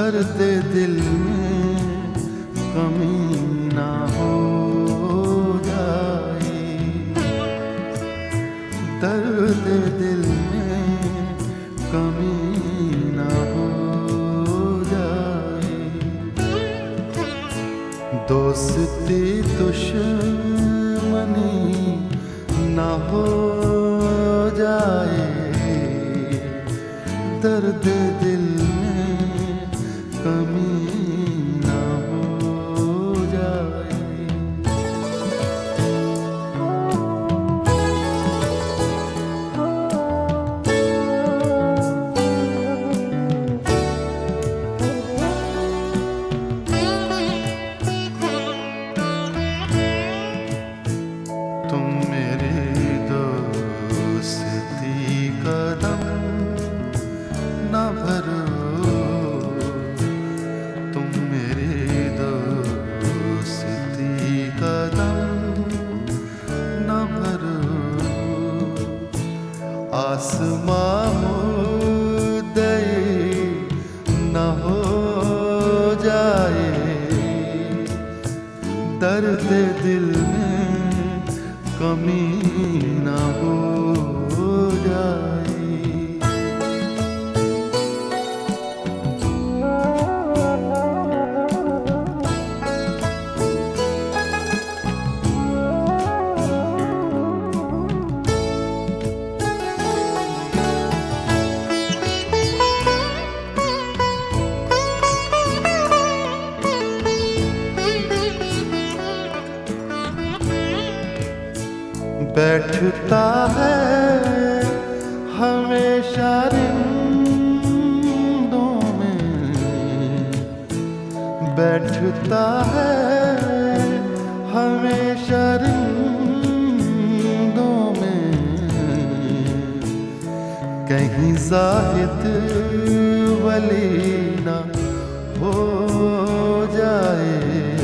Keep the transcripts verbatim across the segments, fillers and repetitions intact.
दर्द दिल में कमी ना हो जाए, दर्द दिल में कमी ना हो जाए। दोस्ती दुश्मनी ना हो जाए, दर्द दिल में कमी ना हो जाए। तुम मेरे दोस्ती कदम ना भरो, तुम मेरे दोस्ती कदम ना भरो। आसमां मुद्दई न हो जाए, दर्द दिल में कमी ना हो जाए। बैठता है हमेशा रिंदों में, बैठता है हमेशा रिंदों में। कहीं ज़ाहिद वली ना हो जाए,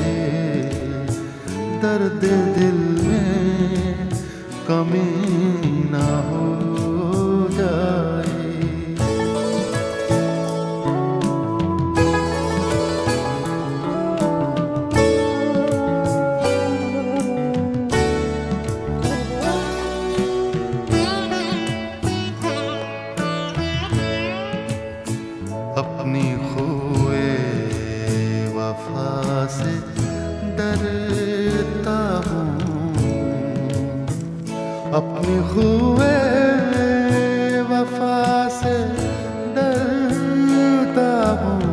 दर्द दिल में कमी ना हो जाए। अपनी खुए वफा से डरता हूँ, अपनी खुए वफा से डरता हूँ।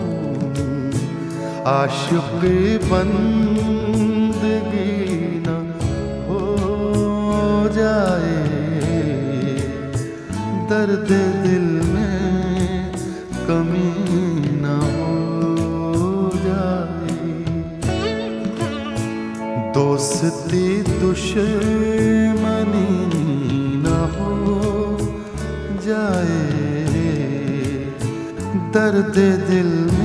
आशिक़ी बंदगी न हो जाए, दर्द दिल में कमी न हो जाए। दोस्ती दुश्मनी न हो जाए, दर्द दिल